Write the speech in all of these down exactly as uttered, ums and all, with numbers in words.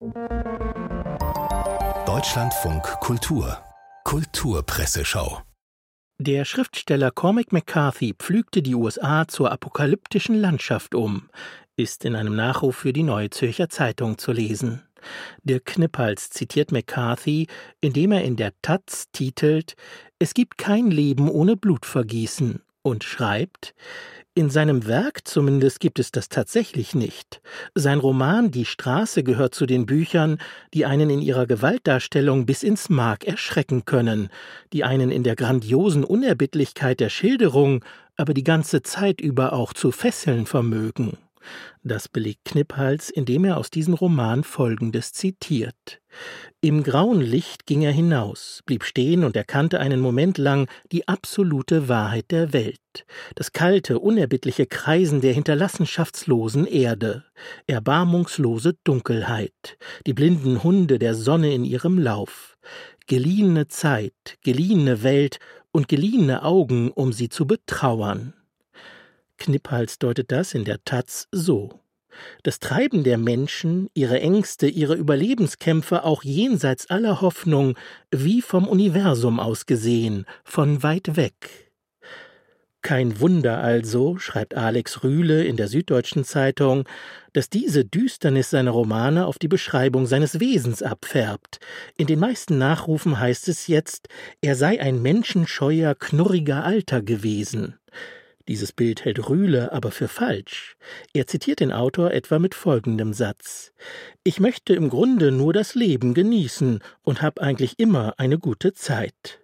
Deutschlandfunk Kultur Kulturpresseschau. Der Schriftsteller Cormac McCarthy pflügte die U S A zur apokalyptischen Landschaft um, ist in einem Nachruf für die Neue Zürcher Zeitung zu lesen. Dirk Knippals zitiert McCarthy, indem er in der Taz titelt »Es gibt kein Leben ohne Blutvergießen« und schreibt: In seinem Werk zumindest gibt es das tatsächlich nicht. Sein Roman »Die Straße« gehört zu den Büchern, die einen in ihrer Gewaltdarstellung bis ins Mark erschrecken können, die einen in der grandiosen Unerbittlichkeit der Schilderung aber die ganze Zeit über auch zu fesseln vermögen. Das belegt Knippals, indem er aus diesem Roman Folgendes zitiert. Im grauen Licht ging er hinaus, blieb stehen und erkannte einen Moment lang die absolute Wahrheit der Welt. Das kalte, unerbittliche Kreisen der hinterlassenschaftslosen Erde, erbarmungslose Dunkelheit, die blinden Hunde der Sonne in ihrem Lauf. Geliehene Zeit, geliehene Welt und geliehene Augen, um sie zu betrauern. Knippals deutet das in der Taz so: Das Treiben der Menschen, ihre Ängste, ihre Überlebenskämpfe auch jenseits aller Hoffnung, wie vom Universum aus gesehen, von weit weg. Kein Wunder also, schreibt Alex Rühle in der Süddeutschen Zeitung, dass diese Düsternis seiner Romane auf die Beschreibung seines Wesens abfärbt. In den meisten Nachrufen heißt es jetzt, er sei ein menschenscheuer, knurriger Alter gewesen. Dieses Bild hält Rühle aber für falsch. Er zitiert den Autor etwa mit folgendem Satz: Ich möchte im Grunde nur das Leben genießen und habe eigentlich immer eine gute Zeit.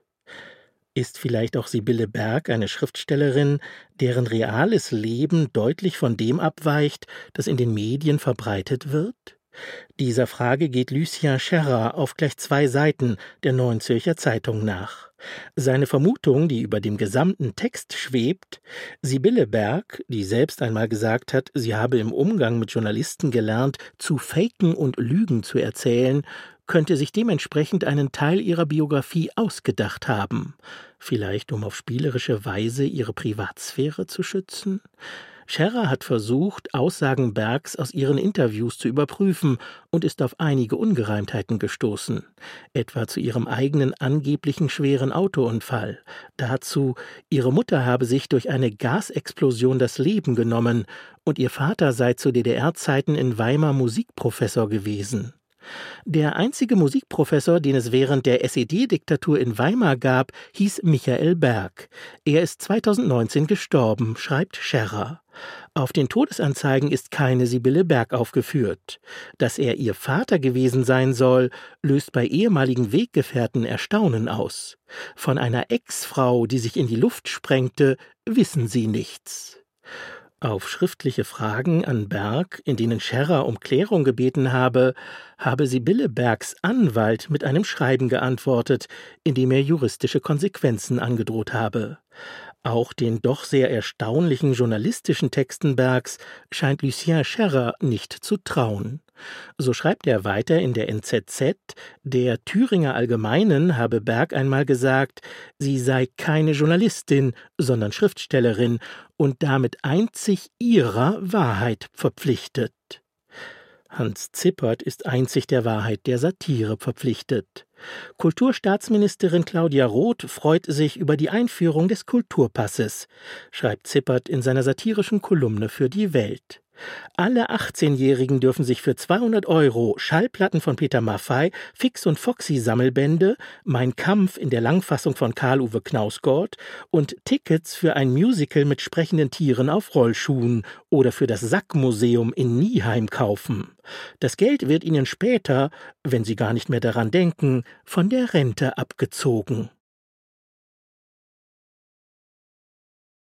Ist vielleicht auch Sibylle Berg eine Schriftstellerin, deren reales Leben deutlich von dem abweicht, das in den Medien verbreitet wird? Dieser Frage geht Lucien Scherrer auf gleich zwei Seiten der Neuen Zürcher Zeitung nach. Seine Vermutung, die über dem gesamten Text schwebt: Sibylle Berg, die selbst einmal gesagt hat, sie habe im Umgang mit Journalisten gelernt, zu faken und Lügen zu erzählen, könnte sich dementsprechend einen Teil ihrer Biografie ausgedacht haben. Vielleicht um auf spielerische Weise ihre Privatsphäre zu schützen? Scherrer hat versucht, Aussagen Bergs aus ihren Interviews zu überprüfen und ist auf einige Ungereimtheiten gestoßen. Etwa zu ihrem eigenen angeblichen schweren Autounfall. Dazu, ihre Mutter habe sich durch eine Gasexplosion das Leben genommen und ihr Vater sei zu D D R-Zeiten in Weimar Musikprofessor gewesen. Der einzige Musikprofessor, den es während der S E D-Diktatur in Weimar gab, hieß Michael Berg. Er ist zweitausendneunzehn gestorben, schreibt Scherrer. Auf den Todesanzeigen ist keine Sibylle Berg aufgeführt. Dass er ihr Vater gewesen sein soll, löst bei ehemaligen Weggefährten Erstaunen aus. Von einer Ex-Frau, die sich in die Luft sprengte, wissen sie nichts. Auf schriftliche Fragen an Berg, in denen Scherrer um Klärung gebeten habe, habe Sibylle Bergs Anwalt mit einem Schreiben geantwortet, in dem er juristische Konsequenzen angedroht habe. Auch den doch sehr erstaunlichen journalistischen Texten Bergs scheint Lucien Scherrer nicht zu trauen. So schreibt er weiter in der N Z Z, der Thüringer Allgemeinen habe Berg einmal gesagt, sie sei keine Journalistin, sondern Schriftstellerin und damit einzig ihrer Wahrheit verpflichtet. Hans Zippert ist einzig der Wahrheit der Satire verpflichtet. Kulturstaatsministerin Claudia Roth freut sich über die Einführung des Kulturpasses, schreibt Zippert in seiner satirischen Kolumne für die Welt. Alle achtzehnjährigen dürfen sich für zweihundert Euro Schallplatten von Peter Maffay, Fix und Foxy Sammelbände, Mein Kampf in der Langfassung von Karl-Uwe Knausgord und Tickets für ein Musical mit sprechenden Tieren auf Rollschuhen oder für das Sackmuseum in Nieheim kaufen. Das Geld wird ihnen später, wenn sie gar nicht mehr daran denken, von der Rente abgezogen.